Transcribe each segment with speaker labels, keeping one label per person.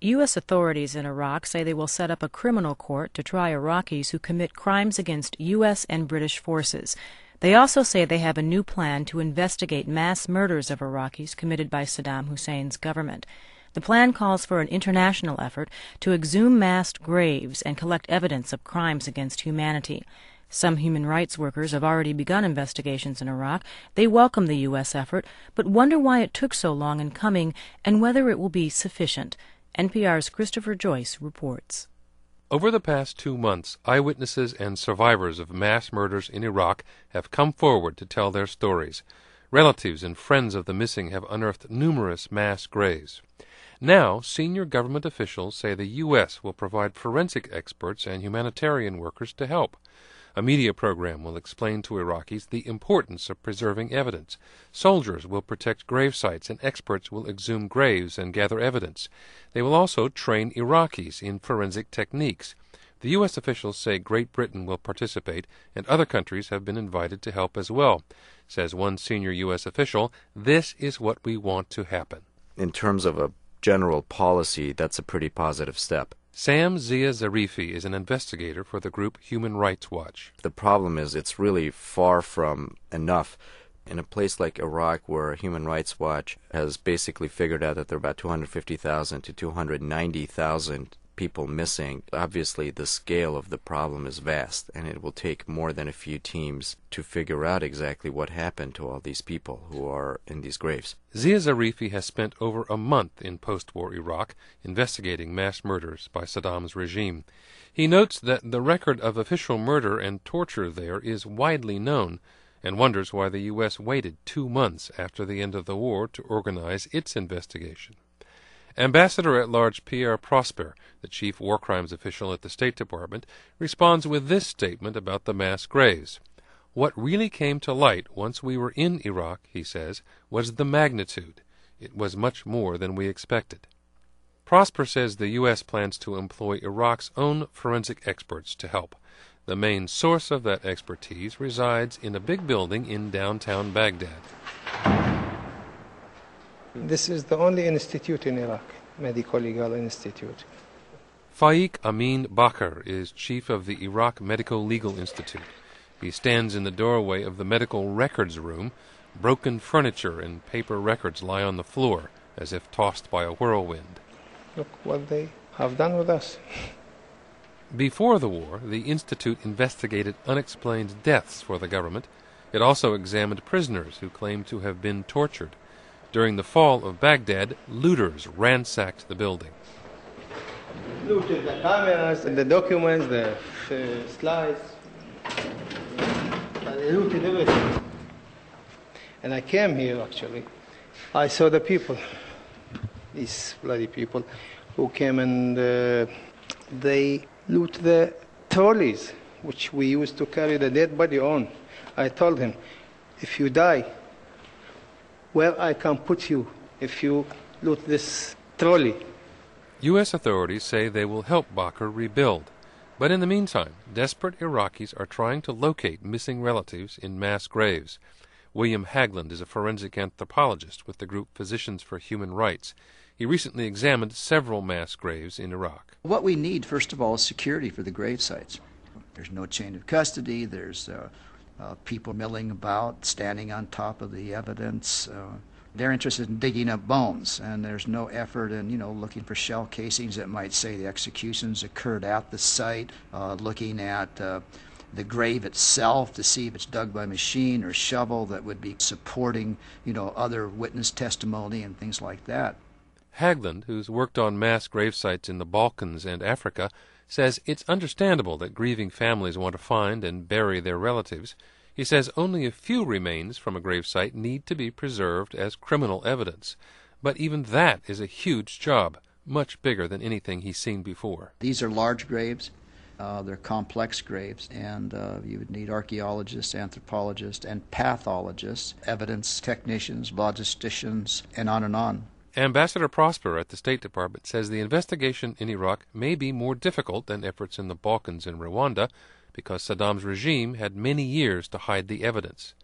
Speaker 1: U.S. authorities in Iraq say they will set up a criminal court to try Iraqis who commit crimes against U.S. and British forces. They also say they have a new plan to investigate mass murders of Iraqis committed by Saddam Hussein's government. The plan calls for an international effort to exhume mass graves and collect evidence of crimes against humanity. Some human rights workers have already begun investigations in Iraq. They welcome the U.S. effort, but wonder why it took so long in coming and whether it will be sufficient. NPR's Christopher Joyce reports.
Speaker 2: Over the past 2 months, eyewitnesses and survivors of mass murders in Iraq have come forward to tell their stories. Relatives and friends of the missing have unearthed numerous mass graves. Now, senior government officials say the U.S. will provide forensic experts and humanitarian workers to help. A media program will explain to Iraqis the importance of preserving evidence. Soldiers will protect grave sites, and experts will exhume graves and gather evidence. They will also train Iraqis in forensic techniques. The U.S. officials say Great Britain will participate, and other countries have been invited to help as well. Says one senior U.S. official, "This is what we want to happen."
Speaker 3: In terms of a general policy, that's a pretty positive step.
Speaker 2: Sam Zia Zarifi is an investigator for the group Human Rights Watch.
Speaker 3: The problem is it's really far from enough. In a place like Iraq, where Human Rights Watch has basically figured out that there are about 250,000 to 290,000 people missing, obviously the scale of the problem is vast, and it will take more than a few teams to figure out exactly what happened to all these people who are in these graves.
Speaker 2: Zia Zarifi has spent over a month in post-war Iraq investigating mass murders by Saddam's regime. He notes that the record of official murder and torture there is widely known, and wonders why the U.S. waited 2 months after the end of the war to organize its investigation. Ambassador-at-Large Pierre Prosper, the chief war crimes official at the State Department, responds with this statement about the mass graves. What really came to light once we were in Iraq, he says, was the magnitude. It was much more than we expected. Prosper says the U.S. plans to employ Iraq's own forensic experts to help. The main source of that expertise resides in a big building in downtown Baghdad.
Speaker 4: This is the only institute in Iraq, Medical Legal Institute.
Speaker 2: Faiq Amin Bakr is chief of the Iraq Medical Legal Institute. He stands in the doorway of the medical records room. Broken furniture and paper records lie on the floor, as if tossed by a whirlwind.
Speaker 4: Look what they have done with us.
Speaker 2: Before the war, the Institute investigated unexplained deaths for the government. It also examined prisoners who claimed to have been tortured. During the fall of Baghdad, looters ransacked the building.
Speaker 4: Looted the cameras, the documents, the slides. They looted everything. And I came here, actually. I saw the people, these bloody people, who came and they loot the trolleys, which we used to carry the dead body on. I told him, if you die, where I can put you if you loot this trolley.
Speaker 2: U.S. authorities say they will help Bakr rebuild. But in the meantime, desperate Iraqis are trying to locate missing relatives in mass graves. William Haglund is a forensic anthropologist with the group Physicians for Human Rights. He recently examined several mass graves in Iraq.
Speaker 5: What we need, first of all, is security for the grave sites. There's no chain of custody. There's people milling about, standing on top of the evidence. They're interested in digging up bones, and there's no effort in, looking for shell casings that might say the executions occurred at the site, looking at the grave itself to see if it's dug by machine or shovel that would be supporting, other witness testimony and things like that.
Speaker 2: Haglund, who's worked on mass grave sites in the Balkans and Africa, says it's understandable that grieving families want to find and bury their relatives. He says only a few remains from a gravesite need to be preserved as criminal evidence. But even that is a huge job, much bigger than anything he's seen before.
Speaker 5: These are large graves. They're complex graves, and you would need archaeologists, anthropologists, and pathologists, evidence technicians, logisticians, and on and on.
Speaker 2: Ambassador Prosper at the State Department says the investigation in Iraq may be more difficult than efforts in the Balkans and Rwanda because Saddam's regime had many years to hide the evidence.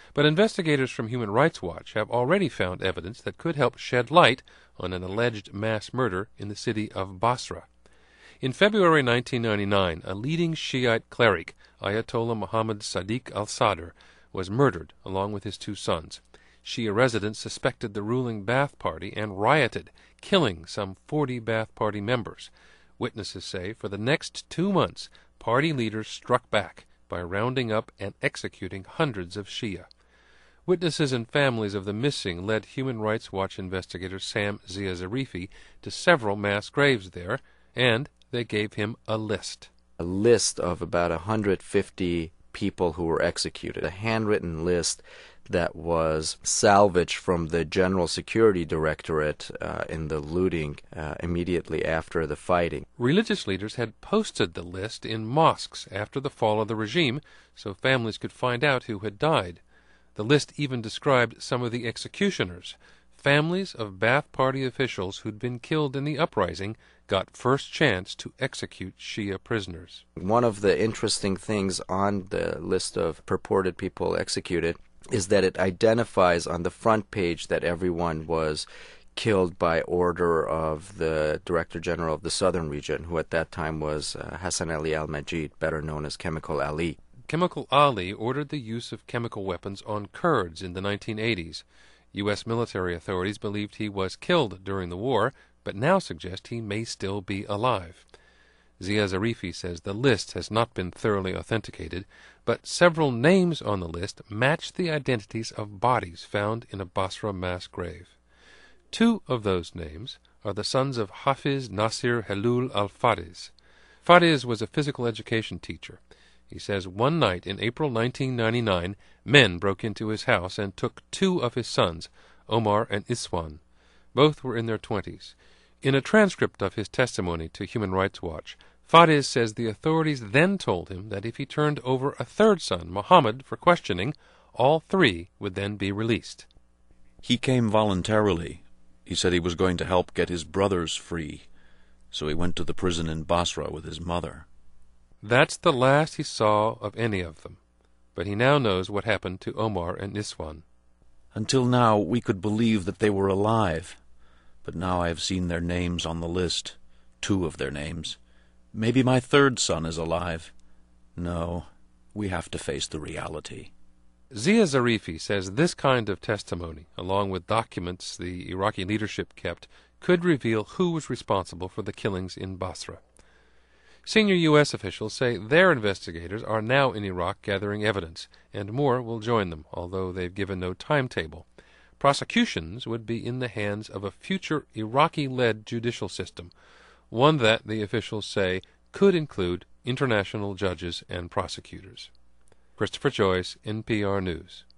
Speaker 2: But investigators from Human Rights Watch have already found evidence that could help shed light on an alleged mass murder in the city of Basra. In February 1999, a leading Shiite cleric, Ayatollah Muhammad Sadiq al-Sadr, was murdered along with his two sons. Shia residents suspected the ruling Ba'ath Party and rioted, killing some 40 Ba'ath Party members. Witnesses say for the next 2 months, party leaders struck back by rounding up and executing hundreds of Shia. Witnesses and families of the missing led Human Rights Watch investigator Sam Zia Zarifi to several mass graves there, and they gave him a list.
Speaker 3: A list of about 150 people who were executed, a handwritten list that was salvaged from the General Security Directorate in the looting immediately after the fighting.
Speaker 2: Religious leaders had posted the list in mosques after the fall of the regime so families could find out who had died. The list even described some of the executioners. Families of Ba'ath Party officials who'd been killed in the uprising got first chance to execute Shia prisoners.
Speaker 3: One of the interesting things on the list of purported people executed is that it identifies on the front page that everyone was killed by order of the Director General of the Southern Region, who at that time was Hassan Ali al-Majid, better known as Chemical Ali.
Speaker 2: Chemical Ali ordered the use of chemical weapons on Kurds in the 1980s. U.S. military authorities believed he was killed during the war, but now suggest he may still be alive. Zia Zarifi says the list has not been thoroughly authenticated, but several names on the list match the identities of bodies found in a Basra mass grave. 2 of those names are the sons of Hafiz Nasir Helul al-Fariz. Fariz was a physical education teacher. He says one night in April 1999, men broke into his house and took 2 of his sons, Omar and Iswan. Both were in their 20s. In a transcript of his testimony to Human Rights Watch, Fariz says the authorities then told him that if he turned over a 3rd son, Muhammad, for questioning, all 3 would then be released.
Speaker 6: He came voluntarily. He said he was going to help get his brothers free, so he went to the prison in Basra with his mother.
Speaker 2: That's the last he saw of any of them, but he now knows what happened to Omar and Iswan.
Speaker 6: Until now, we could believe that they were alive, but now I have seen their names on the list, 2 of their names. Maybe my 3rd son is alive. No, we have to face the reality.
Speaker 2: Zia Zarifi says this kind of testimony, along with documents the Iraqi leadership kept, could reveal who was responsible for the killings in Basra. Senior U.S. officials say their investigators are now in Iraq gathering evidence, and more will join them, although they've given no timetable. Prosecutions would be in the hands of a future Iraqi-led judicial system, one that, the officials say, could include international judges and prosecutors. Christopher Joyce, NPR News.